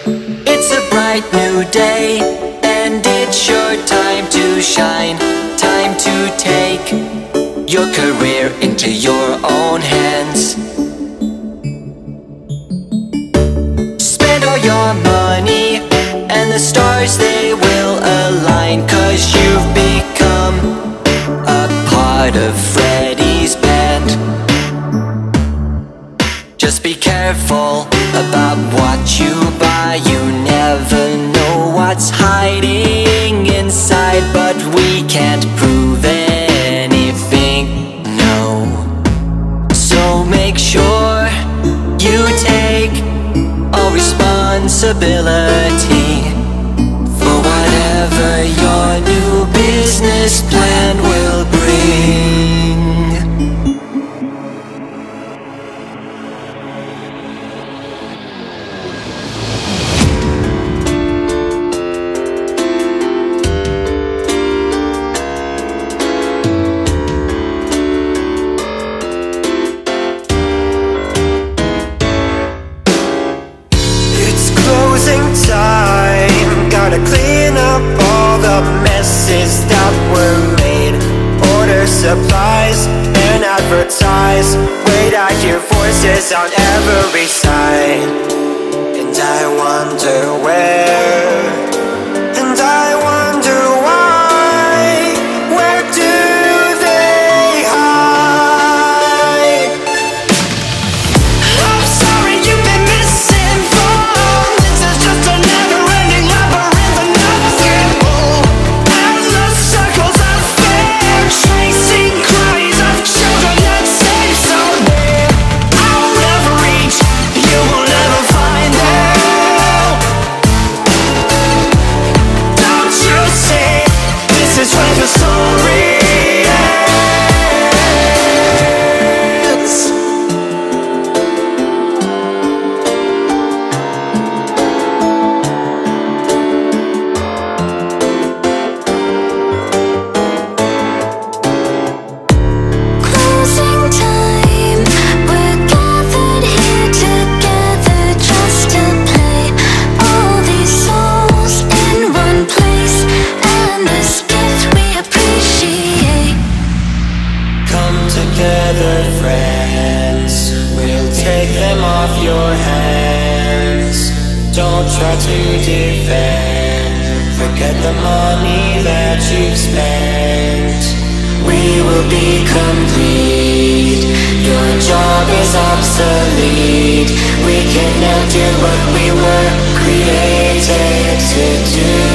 It's a bright new day, and it's your time to shine. Time to take your career into your own hands. Spend all your money, and the stars they will align, 'cause you've become a part of Freddy's band. Just be careful about what you buy. You never know what's hiding inside, but we can't prove anything, no. So make sure you take all responsibility for whatever your new business plan will bring. Time, gotta clean up all the messes that were made. Order supplies and advertise. Wait, I hear voices on every side, and I wonder where, and I wonder why. Where do they hide? I'm sorry you've been misinformed. This is just a never-ending labyrinth of nothing. Endless circles of fear, chasing cries of children that say someday I'll never reach, you will never find them. Don't you see, this is where the story ends. Closing time, we're gathered here together just to play. All these souls in one place, and this gift we appreciate. Come together, friends. We'll take them off your hands. Don't try to defend. Forget the money that you've spent. We will be complete. Your job is obsolete. We can now do what we were created to do.